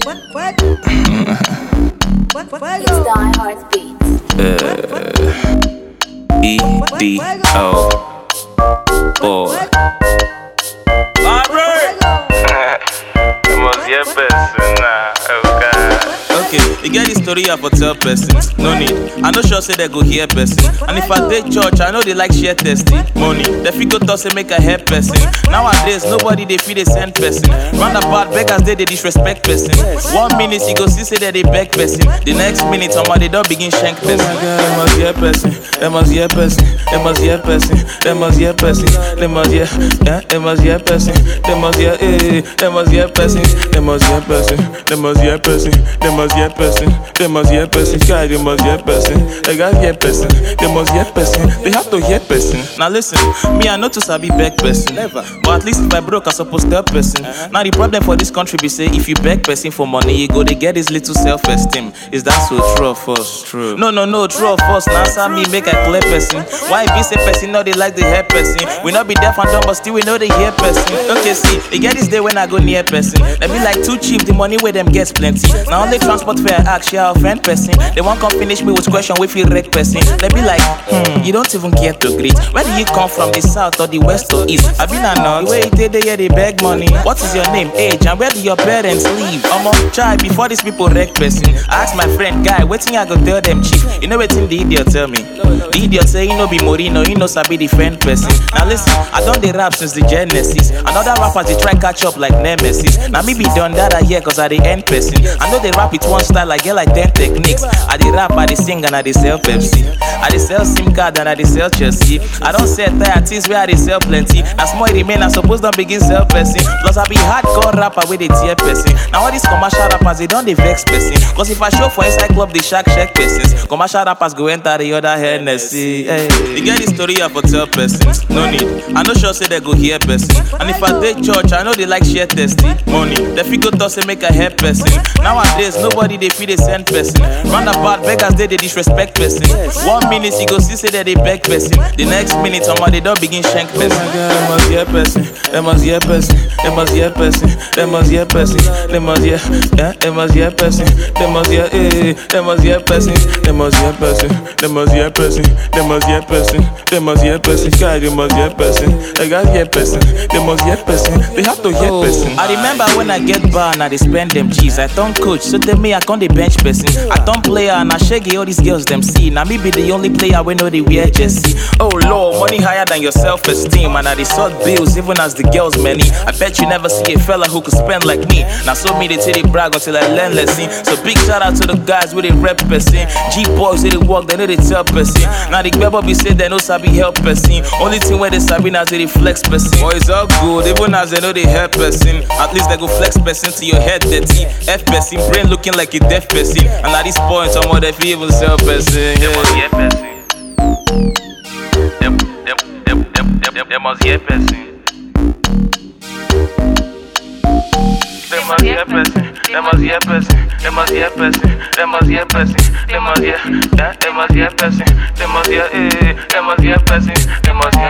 It's Die Hard Beats. EDO. Boy. Okay, you get the story I for tell persons. No need, I no sure say they go hear person. And if I take church, I know they like share testimony. The figure toss say make a help person. Nowadays, nobody they feel they send person. Roundabout beggars they disrespect person. 1 minute you go see say that they beg person. The next minute somebody don't begin shank person. Oh my God, they must hear person. They must hear person. They must hear person. They must hear person. They must hear. Yeah, they must hear person. They must hear. They must hear person. They must hear person. They must hear person. They must hear person. They must hear person. Guy, they must hear person. They got hear person. They must hear person. They have to hear person. Now listen, me I know to sabi beg person. Never. But at least if I broke, I suppose tell person. Now the problem for this country be say if you beg person for money, you go they get this little self-esteem. Is that so true of us? True. No, true of us. Now answer me make a clear person. Why if you say person know they like the hear person? We not be deaf and dumb, but still we know they hear person. Okay, see, you get this day when I go near person. They be like too cheap, the money where them gets plenty. Now only transport fare ask you offend person. They won't come finish me with question with feel wreck person. They be like, you don't even care to greet. Where do you come from, the south or the west or east? I been a non, the way they they beg money. What is your name, age, and where do your parents live? Child, before these people wreck person, I ask my friend guy, waiting I go tell them chief. You know what the idiot tell me? The idiot say he no be Morino, he no sabi defend person. Now listen, I done the rap since the Genesis. Another rappers they try catch up like Nemesis. Now me be done that I hear cause I the end person. I know they rap with one style, I get like 10 techniques. I the rap, I the sing and I the sell Pepsi. I the sell SIM card and I the sell Chelsea. I don't sell tire things where I the sell plenty. Now small remain, I suppose don't begin sell person. Plus I be hardcore rapper with the tear person. Now all these commercial rappers they don't they vex person. Cause if I show for inside club they shack persons. Commercial rappers go enter the other Hennessy. Hey. You get the story I for tell persons. No need, I no sure say they go hear person. And if I take church, I know they like share testimony. The figure toss say make a help person. Nowadays nobody they feel they send person. Roundabout beggars they disrespect person. 1 minute you go see say that they beg person. The next minute somebody don't begin shank person. Oh my God, they must hear person. They must hear person. They must hear person. They must hear person. They must hear. Yeah, they must hear person. They must hear. They must hear person. They must hear person. They must hear person. They must hear person. They must hear person. Guy, they must hear person. They got hear person. They must hear person. They have to hear person. I remember when I get bar and I spend them cheese. I turn coach, so tell me I can't the bench person. I turn player and I shake all these girls them see. Now me be the only player we know they wear jersey. Oh Lord, money higher than your self-esteem. And I the sort bills even as the girls many. I bet you never see a fella who could spend like me. Now so me they tell they brag until I learn lesson. So big shout out to the guys with the rep person. G-boys they walk, they know they tell person. Now the gbebo be say they know sabi help person. Only thing where they sabi now they flex person. Oh it's all good, even as they know they help person. At least they go flex person to your head dirty. F person, brain looking like a deaf person. And at this point, someone they feel even sell person. They must hear person. They must hear person. They must hear person. They must hear person. They must hear person. They must hear person. They must hear. They must hear person. They must hear. They must hear person. They must hear.